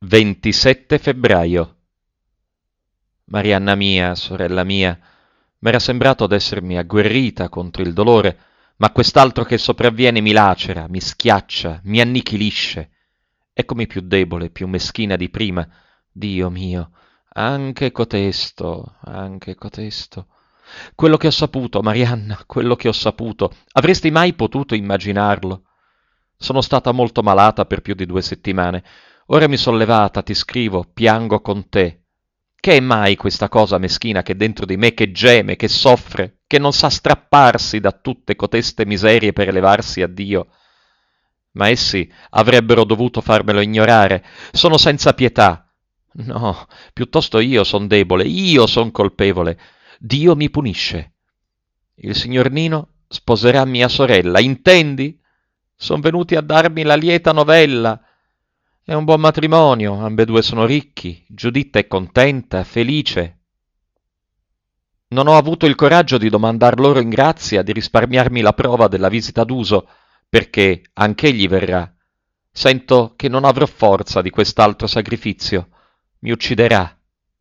27 febbraio. Marianna mia, sorella mia, m'era sembrato d'essermi agguerrita contro il dolore, ma quest'altro che sopravviene mi lacera, mi schiaccia, mi annichilisce. Eccomi più debole, più meschina di prima. Dio mio, anche cotesto, anche cotesto. Quello che ho saputo, Marianna, quello che ho saputo, avresti mai potuto immaginarlo? Sono stata molto malata per più di 2 settimane. Ora mi son levata, ti scrivo, piango con te. Che è mai questa cosa meschina che dentro di me che geme, che soffre, che non sa strapparsi da tutte coteste miserie per elevarsi a Dio? Ma essi avrebbero dovuto farmelo ignorare. Sono senza pietà. No, piuttosto io son debole, io son colpevole. Dio mi punisce. Il signor Nino sposerà mia sorella, intendi? Son venuti a darmi la lieta novella. È un buon matrimonio, ambedue sono ricchi, Giuditta è contenta, felice. Non ho avuto il coraggio di domandar loro in grazia di risparmiarmi la prova della visita d'uso, perché anch'egli verrà. Sento che non avrò forza di quest'altro sacrificio. Mi ucciderà.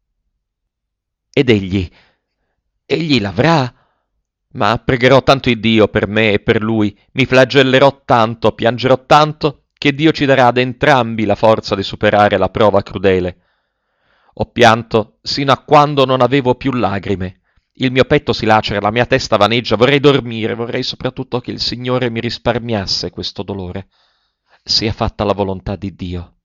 Ed egli l'avrà? Ma pregherò tanto Iddio per me e per lui, mi flagellerò tanto, piangerò tanto, che Dio ci darà ad entrambi la forza di superare la prova crudele. Ho pianto sino a quando non avevo più lagrime. Il mio petto si lacera, la mia testa vaneggia, vorrei dormire, vorrei soprattutto che il Signore mi risparmiasse questo dolore. Sia fatta la volontà di Dio.